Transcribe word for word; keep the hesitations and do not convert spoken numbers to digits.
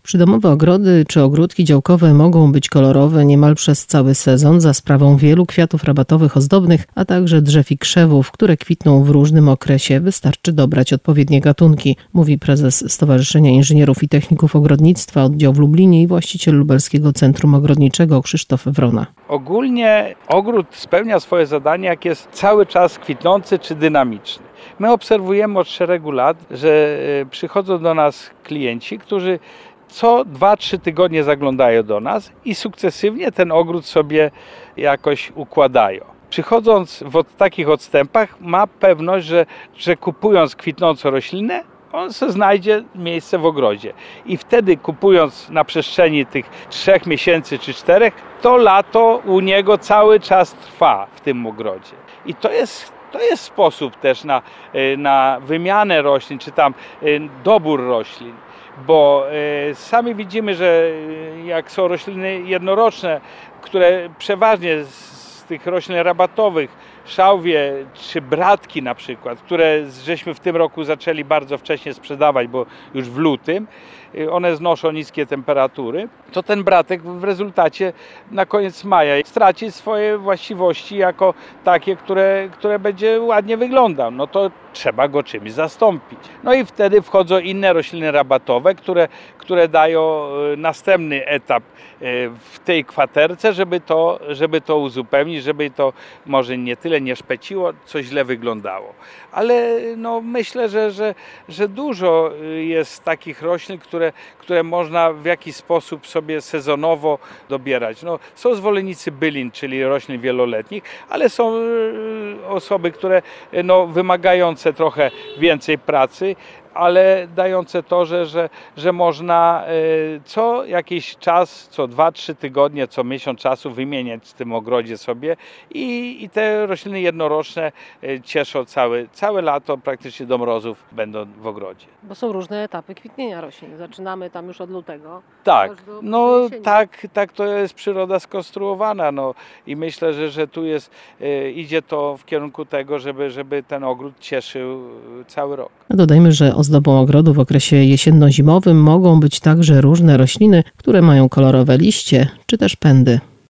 Przydomowe ogrody czy ogródki działkowe mogą być kolorowe niemal przez cały sezon za sprawą wielu kwiatów rabatowych ozdobnych, a także drzew i krzewów, które kwitną w różnym okresie. Wystarczy dobrać odpowiednie gatunki, mówi prezes Stowarzyszenia Inżynierów i Techników Ogrodnictwa oddział w Lublinie i właściciel Lubelskiego Centrum Ogrodniczego Krzysztof Wrona. Ogólnie ogród spełnia swoje zadanie, jak jest cały czas kwitnący czy dynamiczny. My obserwujemy od szeregu lat, że przychodzą do nas klienci, którzy co dwa trzy tygodnie zaglądają do nas i sukcesywnie ten ogród sobie jakoś układają. Przychodząc w od takich odstępach, ma pewność, że, że kupując kwitnącą roślinę, on sobie znajdzie miejsce w ogrodzie. I wtedy kupując na przestrzeni tych trzech miesięcy czy czterech, to lato u niego cały czas trwa w tym ogrodzie. I to jest, to jest sposób też na, na wymianę roślin, czy tam dobór roślin. Bo sami widzimy, że jak są rośliny jednoroczne, które przeważnie z tych roślin rabatowych, szałwie czy bratki na przykład, które żeśmy w tym roku zaczęli bardzo wcześnie sprzedawać, bo już w lutym, one znoszą niskie temperatury, to ten bratek w rezultacie na koniec maja straci swoje właściwości jako takie, które, które będzie ładnie wyglądał. No to trzeba go czymś zastąpić. No i wtedy wchodzą inne rośliny rabatowe, które, które dają następny etap w tej kwaterce, żeby to, żeby to uzupełnić, żeby to może nie tyle nie szpeciło, co źle wyglądało. Ale no myślę, że, że, że dużo jest takich roślin, które, które można w jakiś sposób sobie sezonowo dobierać. No, są zwolennicy bylin, czyli roślin wieloletnich, ale są osoby, które no, wymagające trochę więcej pracy, ale dające to, że, że, że można co jakiś czas, co dwa trzy tygodnie, co miesiąc czasu wymieniać w tym ogrodzie sobie i, i te rośliny jednoroczne cieszą całe, całe lato, praktycznie do mrozów będą w ogrodzie. Bo są różne etapy kwitnienia roślin. Zaczynamy tam już od lutego. Tak, no tak, tak to jest przyroda skonstruowana. No i myślę, że, że tu jest, idzie to w kierunku tego, żeby, żeby ten ogród cieszył cały rok. Dodajmy, że ozdobą ogrodu w okresie jesienno-zimowym mogą być także różne rośliny, które mają kolorowe liście czy też pędy.